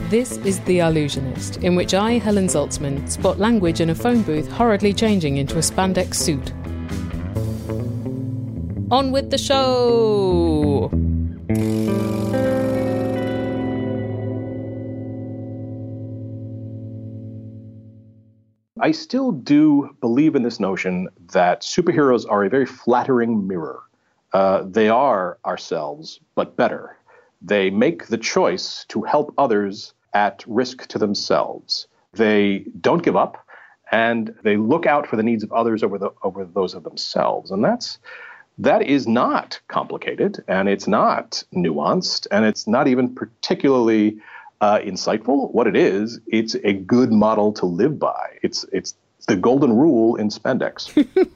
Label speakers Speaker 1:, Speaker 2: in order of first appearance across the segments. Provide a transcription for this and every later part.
Speaker 1: This is The Allusionist, in which I, Helen Zaltzman, spot language in a phone booth hurriedly changing into a spandex suit. On with the show!
Speaker 2: I still do believe in this notion that superheroes are a very flattering mirror. They are ourselves, but better. They make the choice to help others at risk to themselves. They don't give up, and they look out for the needs of others over those of themselves. And that is not complicated, and it's not nuanced, and it's not even particularly insightful. What it is, it's a good model to live by. It's the golden rule in spandex.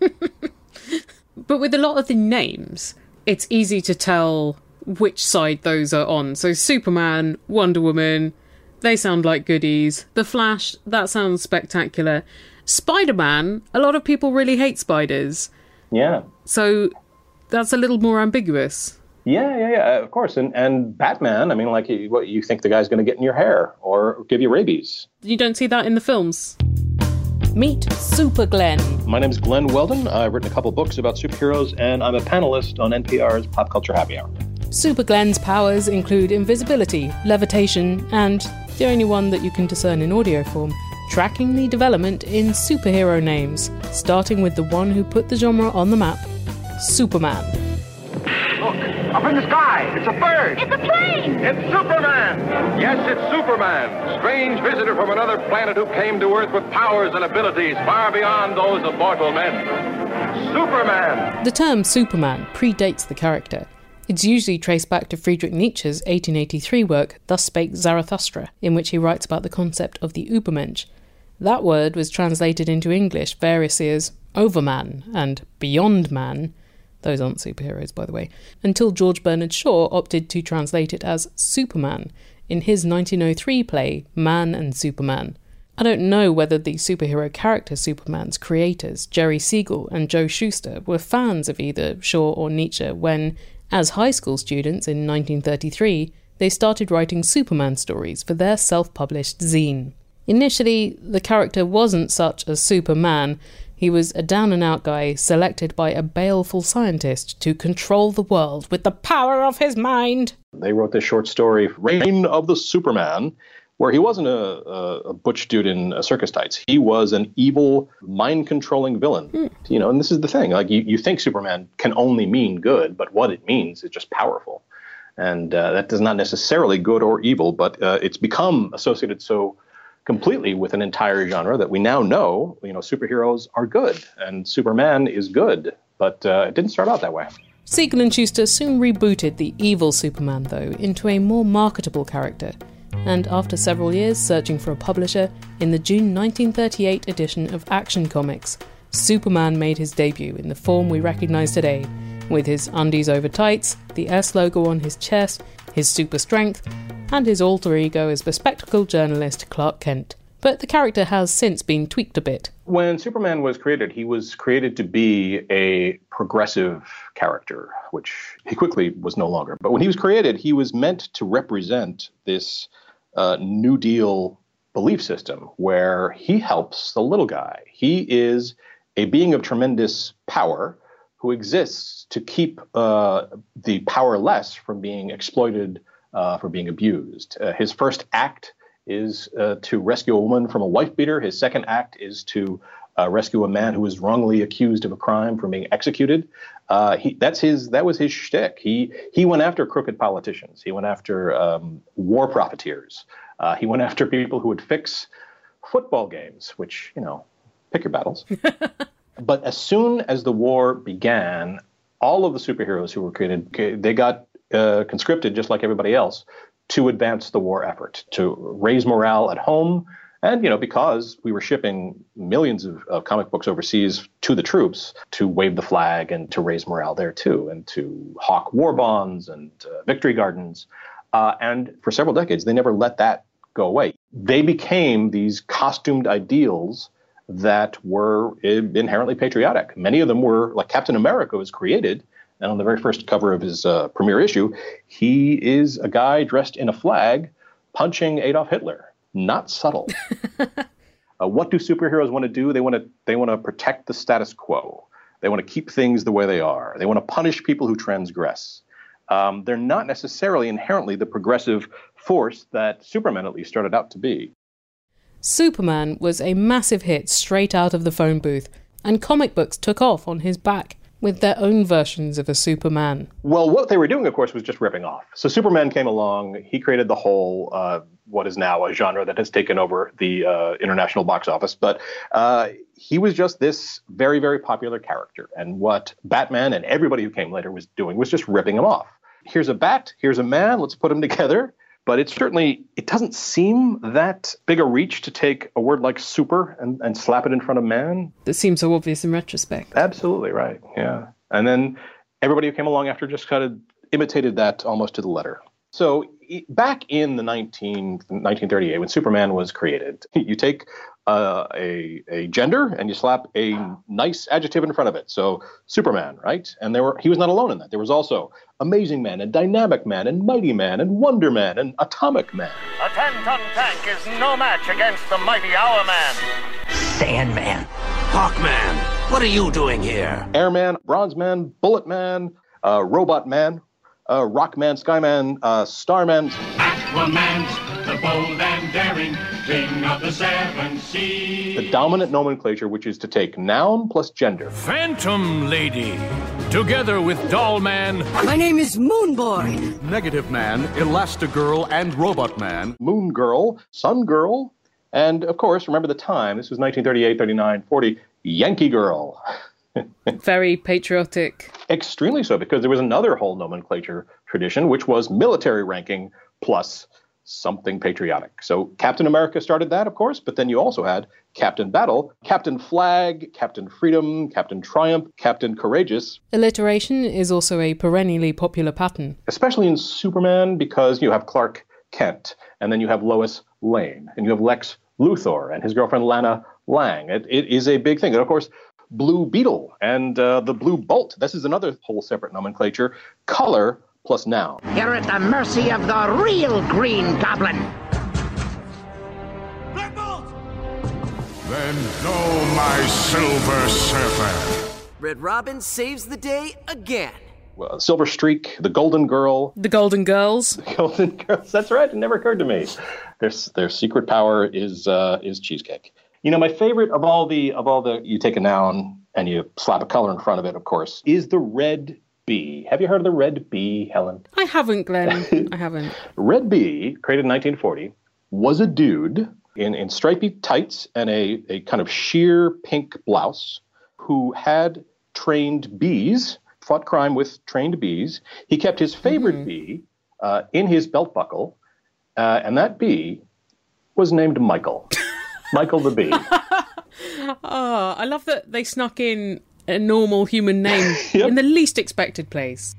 Speaker 1: But with a lot of the names, it's easy to tell which side those are on. So Superman, Wonder Woman, they sound like goodies. The Flash, that sounds spectacular. Spider-Man, a lot of people really hate spiders.
Speaker 2: Yeah.
Speaker 1: So that's a little more ambiguous.
Speaker 2: Yeah, of course. And Batman, I mean, like, what, you think the guy's going to get in your hair or give you rabies.
Speaker 1: You don't see that in the films. Meet Super Glenn.
Speaker 2: My name is Glenn Weldon. I've written a couple books about superheroes, and I'm a panelist on NPR's Pop Culture Happy Hour.
Speaker 1: Super Glenn's powers include invisibility, levitation, and, the only one that you can discern in audio form, tracking the development in superhero names, starting with the one who put the genre on the map, Superman.
Speaker 3: Look, up in the sky, it's a bird.
Speaker 4: It's a plane.
Speaker 3: It's Superman. Yes, it's Superman, strange visitor from another planet who came to Earth with powers and abilities far beyond those of mortal men. Superman.
Speaker 1: The term Superman predates the character. It's usually traced back to Friedrich Nietzsche's 1883 work, Thus Spake Zarathustra, in which he writes about the concept of the Übermensch. That word was translated into English variously as Overman and Beyond Man. Those aren't superheroes, by the way, until George Bernard Shaw opted to translate it as Superman in his 1903 play Man and Superman. I don't know whether the superhero character Superman's creators, Jerry Siegel and Joe Shuster, were fans of either Shaw or Nietzsche when, as high school students in 1933, they started writing Superman stories for their self-published zine. Initially, the character wasn't such a Superman. He was a down-and-out guy selected by a baleful scientist to control the world with the power of his mind.
Speaker 2: They wrote this short story, Reign of the Superman, where he wasn't a butch dude in circus tights. He was an evil, mind-controlling villain. You know, and this is the thing. Like, you think Superman can only mean good, but what it means is just powerful. And that does not necessarily good or evil, but it's become associated so completely with an entire genre that we now know, superheroes are good and Superman is good, but it didn't start out that way.
Speaker 1: Siegel and Shuster soon rebooted the evil Superman, though, into a more marketable character, and after several years searching for a publisher, in the June 1938 edition of Action Comics, Superman made his debut in the form we recognise today, with his undies over tights, the S logo on his chest, his super strength, and his alter ego as bespectacled journalist Clark Kent. But the character has since been tweaked a bit.
Speaker 2: When Superman was created, he was created to be a progressive character, which he quickly was no longer. But when he was created, he was meant to represent this New Deal belief system where he helps the little guy. He is a being of tremendous power who exists to keep the powerless from being exploited, for being abused. His first act is to rescue a woman from a wife beater. His second act is to rescue a man who was wrongly accused of a crime from being executed. That was his shtick. He went after crooked politicians. He went after war profiteers. He went after people who would fix football games, which, pick your battles. But as soon as the war began, all of the superheroes who were created, they got conscripted just like everybody else to advance the war effort, to raise morale at home. And, because we were shipping millions of comic books overseas to the troops, to wave the flag and to raise morale there too, and to hawk war bonds and victory gardens. And for several decades, they never let that go away. They became these costumed ideals that were inherently patriotic. Many of them were, like Captain America was created, and on the very first cover of his premiere issue, he is a guy dressed in a flag punching Adolf Hitler. Not subtle. What do superheroes want to do? They want to protect the status quo. They want to keep things the way they are. They want to punish people who transgress. They're not necessarily inherently the progressive force that Superman at least started out to be.
Speaker 1: Superman was a massive hit straight out of the phone booth, and comic books took off on his back with their own versions of a Superman.
Speaker 2: Well, what they were doing, of course, was just ripping off. So Superman came along. He created the whole, what is now a genre that has taken over the international box office. But he was just this very, very popular character. And what Batman and everybody who came later was doing was just ripping him off. Here's a bat, here's a man, let's put them together. But it doesn't seem that big a reach to take a word like super and slap it in front of man.
Speaker 1: That seems so obvious in retrospect.
Speaker 2: Absolutely right, yeah. And then everybody who came along after just kind of imitated that almost to the letter. So back in the 1938, when Superman was created, you take a gender and you slap a nice adjective in front of it. So Superman, right? And he was not alone in that. There was also Amazing Man and Dynamic Man and Mighty Man and Wonder Man and Atomic Man.
Speaker 4: A 10-ton tank is no match against the mighty Hour Man.
Speaker 5: Sandman. Hawkman. What are you doing here?
Speaker 2: Airman, Bronze Man, Bullet Man, Robot Man, Rockman, Skyman, Starman.
Speaker 6: Aquaman's the bold and daring king of the seven seas.
Speaker 2: The dominant nomenclature, which is to take noun plus gender.
Speaker 7: Phantom Lady, together with Doll Man.
Speaker 8: My name is Moonboy.
Speaker 7: Negative Man, Elastigirl, and Robot Man.
Speaker 2: Moon Girl, Sun Girl, and of course, remember the time, this was 1938, 39, 40, Yankee Girl.
Speaker 1: Very patriotic.
Speaker 2: Extremely so, because there was another whole nomenclature tradition, which was military ranking plus something patriotic. So Captain America started that, of course, but then you also had Captain Battle, Captain Flag, Captain Freedom, Captain Triumph, Captain Courageous.
Speaker 1: Alliteration is also a perennially popular pattern.
Speaker 2: Especially in Superman, because you have Clark Kent, and then you have Lois Lane, and you have Lex Luthor and his girlfriend Lana Lang. It is a big thing. And of course, Blue Beetle and the Blue Bolt. This is another whole separate nomenclature. Color plus noun.
Speaker 5: You're at the mercy of the real Green Goblin.
Speaker 6: Black Bolt!
Speaker 7: Then go, my Silver Surfer.
Speaker 9: Red Robin saves the day again.
Speaker 2: Well, Silver Streak, the Golden Girl.
Speaker 1: The Golden Girls.
Speaker 2: The Golden Girls. That's right. It never occurred to me. Their secret power is cheesecake. You know, my favorite of all the you take a noun and you slap a color in front of it, of course, is the red bee. Have you heard of the red bee, Helen?
Speaker 1: I haven't, Glenn. I haven't.
Speaker 2: Red bee, created in 1940, was a dude in stripy tights and a kind of sheer pink blouse who had trained bees, fought crime with trained bees. He kept his favorite bee in his belt buckle, and that bee was named Michael. Michael the Bee.
Speaker 1: Oh, I love that they snuck in a normal human name in the least expected place.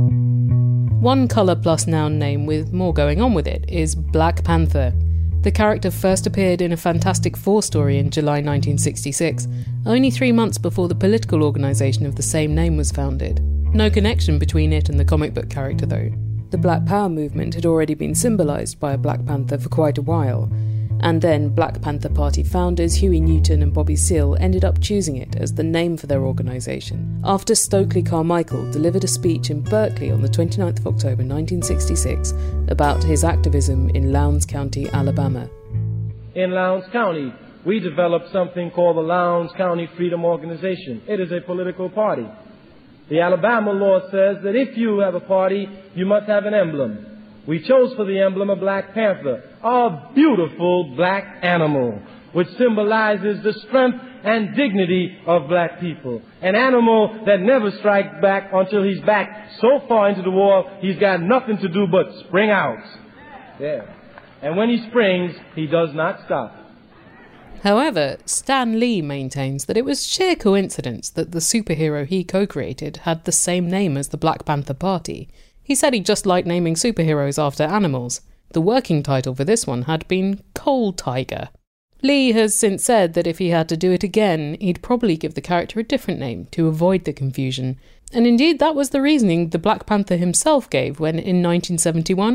Speaker 1: One colour plus noun name with more going on with it is Black Panther. The character first appeared in a Fantastic Four story in July 1966, only 3 months before the political organisation of the same name was founded. No connection between it and the comic book character, though. The Black Power movement had already been symbolised by a Black Panther for quite a while, and then Black Panther Party founders Huey Newton and Bobby Seale ended up choosing it as the name for their organisation, after Stokely Carmichael delivered a speech in Berkeley on the 29th of October 1966 about his activism in Lowndes County, Alabama.
Speaker 10: In Lowndes County, we developed something called the Lowndes County Freedom Organization. It is a political party. The Alabama law says that if you have a party, you must have an emblem. We chose for the emblem a Black Panther, a beautiful black animal, which symbolizes the strength and dignity of black people. An animal that never strikes back until he's back so far into the war, he's got nothing to do but spring out. Yeah. And when he springs, he does not stop.
Speaker 1: However, Stan Lee maintains that it was sheer coincidence that the superhero he co-created had the same name as the Black Panther Party. He said he just liked naming superheroes after animals. The working title for this one had been Coal Tiger. Lee has since said that if he had to do it again, he'd probably give the character a different name to avoid the confusion. And indeed, that was the reasoning the Black Panther himself gave when, in 1971,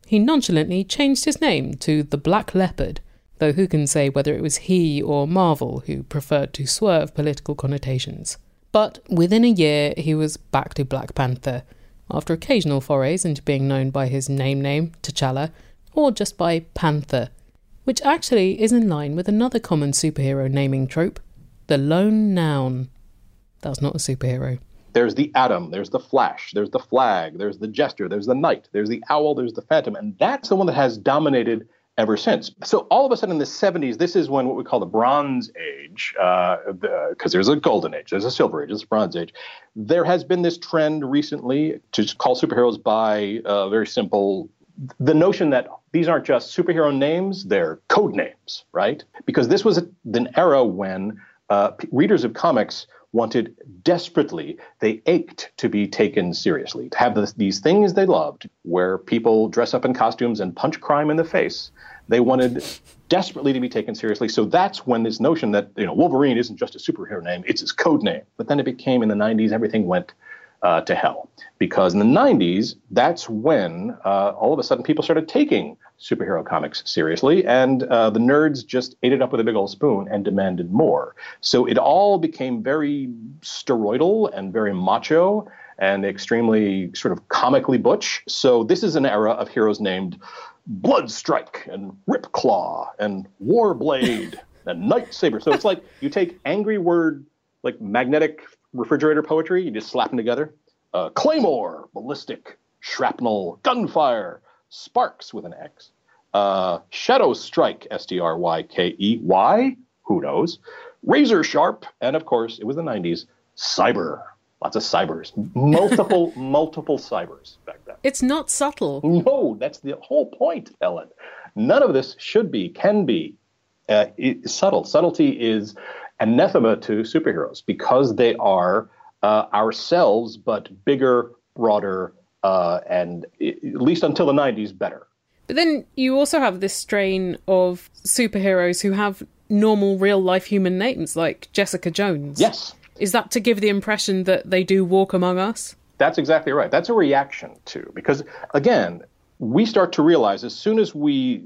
Speaker 1: he nonchalantly changed his name to the Black Leopard, though who can say whether it was he or Marvel who preferred to swerve political connotations. But within a year, he was back to Black Panther, after occasional forays into being known by his name, T'Challa, or just by Panther, which actually is in line with another common superhero naming trope, the lone noun. That's not a superhero.
Speaker 2: There's the Atom, there's the Flash, there's the Flag, there's the Jester, there's the Knight, there's the Owl, there's the Phantom, and that's the one that has dominated ever since. So all of a sudden in the 70s, this is when what we call the Bronze Age, because there's a Golden Age, there's a Silver Age, there's a Bronze Age. There has been this trend recently to call superheroes by very simple, the notion that these aren't just superhero names, they're code names, right? Because this was an era when readers of comics wanted desperately, they ached to be taken seriously, to have these things they loved, where people dress up in costumes and punch crime in the face. They wanted desperately to be taken seriously. So that's when this notion that, Wolverine isn't just a superhero name, it's his code name. But then it became, in the 90s, everything went to hell. Because in the 90s, that's when all of a sudden people started taking superhero comics seriously, and the nerds just ate it up with a big old spoon and demanded more. So it all became very steroidal and very macho and extremely sort of comically butch. So this is an era of heroes named Bloodstrike and Ripclaw and Warblade and Nightsaber. So it's like you take angry word, like magnetic refrigerator poetry, you just slap them together. Claymore, Ballistic, Shrapnel, Gunfire, Sparks with an X, Shadow Strike, Strykey, who knows, Razor Sharp, and of course, it was the 90s, Cyber. Lots of cybers. Multiple cybers back then.
Speaker 1: It's not subtle.
Speaker 2: No, that's the whole point, Ellen. None of this can be subtle. Subtlety is anathema to superheroes because they are ourselves, but bigger, broader, and at least until the 90s, better.
Speaker 1: But then you also have this strain of superheroes who have normal, real-life human names, like Jessica Jones.
Speaker 2: Yes.
Speaker 1: Is that to give the impression that they do walk among us?
Speaker 2: That's exactly right. That's a reaction to, because, again, we start to realize as soon as we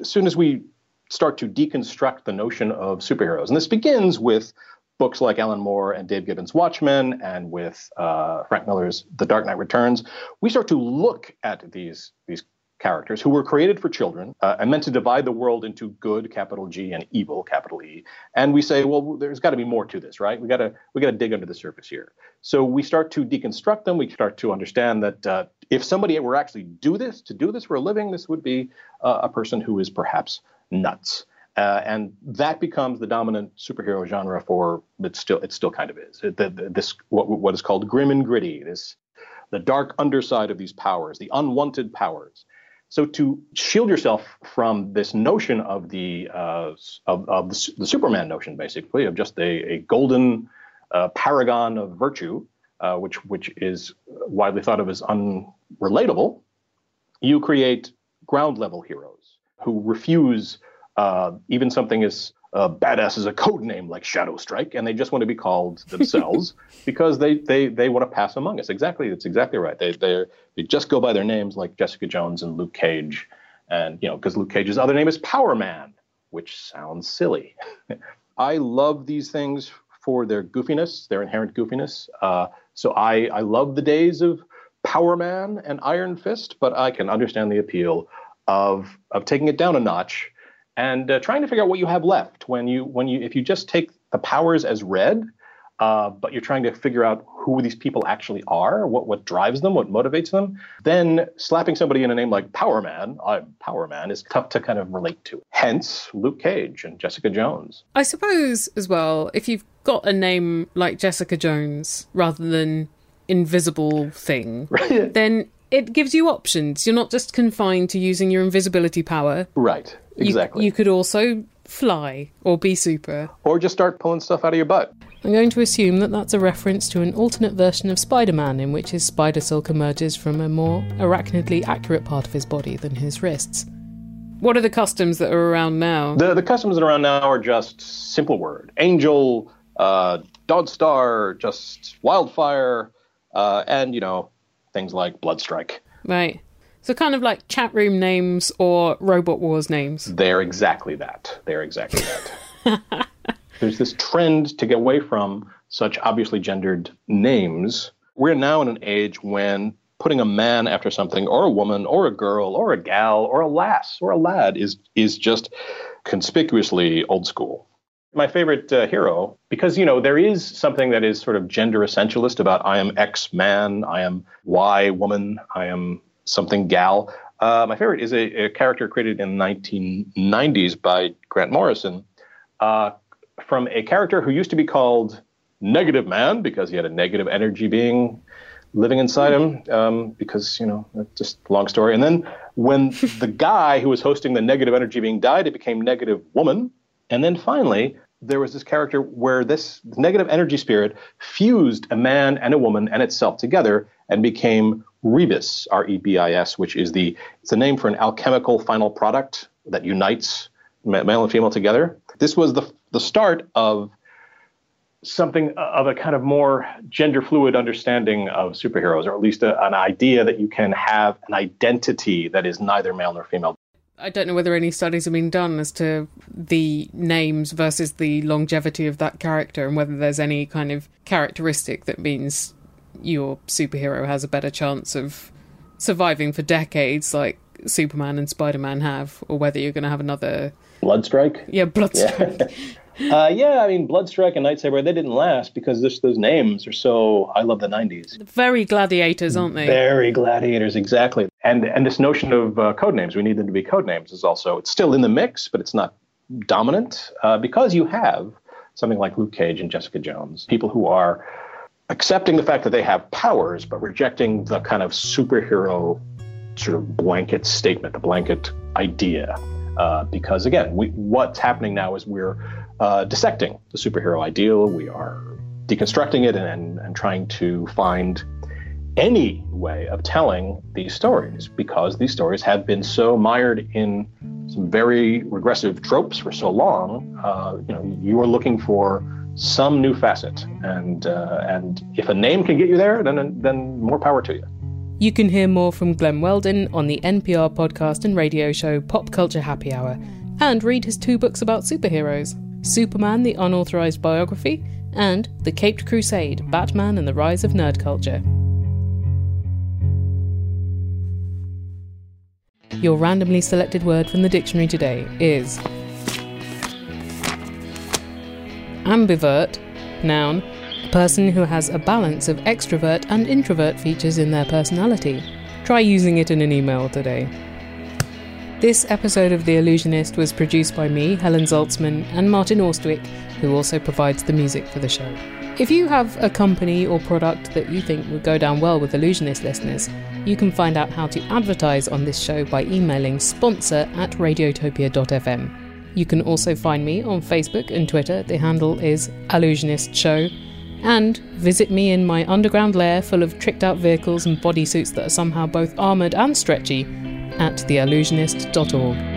Speaker 2: start to deconstruct the notion of superheroes, and this begins with books like Alan Moore and Dave Gibbons' Watchmen, and with Frank Miller's The Dark Knight Returns, we start to look at these characters who were created for children and meant to divide the world into good, capital G, and evil, capital E. And we say, well, there's got to be more to this, right? We got to dig under the surface here. So we start to deconstruct them. We start to understand that if somebody were actually to do this for a living, this would be a person who is perhaps nuts. And that becomes the dominant superhero genre for it still kind of is. This what is called grim and gritty, the dark underside of these powers, the unwanted powers. So to shield yourself from this notion of the Superman notion, basically, of just a golden paragon of virtue, which is widely thought of as unrelatable, you create ground level heroes who refuse even something as badass as a code name like Shadow Strike, and they just want to be called themselves because they want to pass among us. That's exactly right. They just go by their names like Jessica Jones and Luke Cage, and because Luke Cage's other name is Power Man, which sounds silly. I love these things for their goofiness, their inherent goofiness. So I love the days of Power Man and Iron Fist, but I can understand the appeal of taking it down a notch and trying to figure out what you have left if you just take the powers as read, but you're trying to figure out who these people actually are, what drives them, what motivates them, then slapping somebody in a name like Power Man, I'm Power Man, is tough to kind of relate to. Hence, Luke Cage and Jessica Jones.
Speaker 1: I suppose, as well, if you've got a name like Jessica Jones rather than Invisible Thing, then it gives you options. You're not just confined to using your invisibility power.
Speaker 2: Right, exactly.
Speaker 1: You could also fly or be super.
Speaker 2: Or just start pulling stuff out of your butt.
Speaker 1: I'm going to assume that that's a reference to an alternate version of Spider-Man in which his spider silk emerges from a more arachnidly accurate part of his body than his wrists. What are the customs that are around now?
Speaker 2: The customs that are around now are just simple word. Angel, Dawnstar, just Wildfire, and, things like Bloodstrike.
Speaker 1: Right. So kind of like chat room names or Robot Wars names.
Speaker 2: They're exactly that. There's this trend to get away from such obviously gendered names. We're now in an age when putting a man after something, or a woman, or a girl, or a gal, or a lass, or a lad is just conspicuously old school. My favorite hero, because, there is something that is sort of gender essentialist about I am X man, I am Y woman, I am something gal. My favorite is a character created in the 1990s by Grant Morrison, from a character who used to be called Negative Man because he had a negative energy being living inside him, because, just long story. And then when the guy who was hosting the negative energy being died, it became Negative Woman. And then finally, there was this character where this negative energy spirit fused a man and a woman and itself together and became Rebis, R-E-B-I-S, which is it's a name for an alchemical final product that unites male and female together. This was the start of something of a kind of more gender fluid understanding of superheroes, or at least an idea that you can have an identity that is neither male nor female.
Speaker 1: I don't know whether any studies have been done as to the names versus the longevity of that character, and whether there's any kind of characteristic that means your superhero has a better chance of surviving for decades like Superman and Spider-Man have, or whether you're going to have another...
Speaker 2: Bloodstrike?
Speaker 1: Yeah, Bloodstrike.
Speaker 2: Bloodstrike and Nightsaber, they didn't last because those names are so... I love the 90s.
Speaker 1: Very gladiators, aren't they?
Speaker 2: Very gladiators, exactly. And this notion of code names, we need them to be code names, is also... It's still in the mix, but it's not dominant, because you have something like Luke Cage and Jessica Jones, people who are accepting the fact that they have powers, but rejecting the kind of superhero sort of blanket statement, the blanket idea. Because, again, what's happening now is we're dissecting the superhero ideal. We are deconstructing it and trying to find any way of telling these stories, because these stories have been so mired in some very regressive tropes for so long. You are looking for some new facet, and if a name can get you there, then more power to you.
Speaker 1: You can hear more from Glenn Weldon on the NPR podcast and radio show Pop Culture Happy Hour, and read his 2 books about superheroes, Superman, the Unauthorized Biography, and The Caped Crusade, Batman and the Rise of Nerd Culture. Your randomly selected word from the dictionary today is ambivert, noun, person who has a balance of extrovert and introvert features in their personality. Try using it in an email today. This episode of The Allusionist was produced by me, Helen Zaltzman, and Martin Austwick, who also provides the music for the show. If you have a company or product that you think would go down well with Allusionist listeners, you can find out how to advertise on this show by emailing sponsor@radiotopia.fm. You can also find me on Facebook and Twitter. The handle is Allusionist Show. And visit me in my underground lair full of tricked-out vehicles and bodysuits that are somehow both armoured and stretchy at theallusionist.org.